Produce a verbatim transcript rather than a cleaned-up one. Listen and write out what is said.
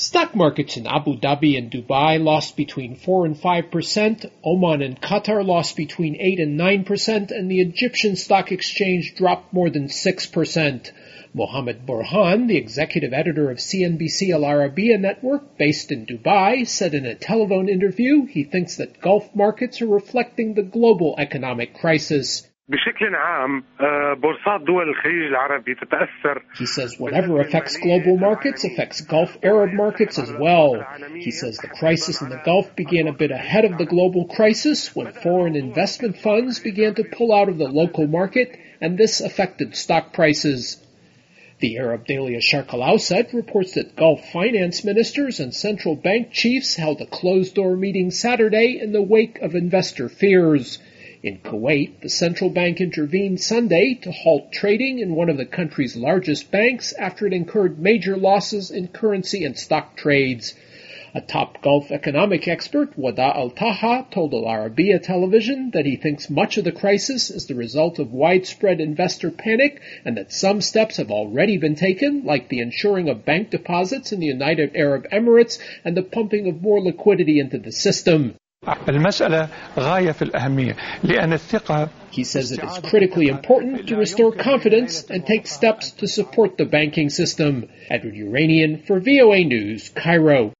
Stock markets in Abu Dhabi and Dubai lost between four and five percent, Oman and Qatar lost between eight and nine percent, and the Egyptian stock exchange dropped more than six percent. Mohammed Burhan, the executive editor of C N B C Al Arabiya Network, based in Dubai, said in a telephone interview he thinks that Gulf markets are reflecting the global economic crisis. He says whatever affects global markets affects Gulf Arab markets as well. He says the crisis in the Gulf began a bit ahead of the global crisis when foreign investment funds began to pull out of the local market, and this affected stock prices. The Arab daily Asharq Al-Awsat reports that Gulf finance ministers and central bank chiefs held a closed-door meeting Saturday in the wake of investor fears. In Kuwait, the central bank intervened Sunday to halt trading in one of the country's largest banks after it incurred major losses in currency and stock trades. A top Gulf economic expert, Wada Al-Taha, told Al Arabiya television that he thinks much of the crisis is the result of widespread investor panic and that some steps have already been taken, like the insuring of bank deposits in the United Arab Emirates and the pumping of more liquidity into the system. He says it is critically important to restore confidence and take steps to support the banking system. Edward Uranian for V O A News, Cairo.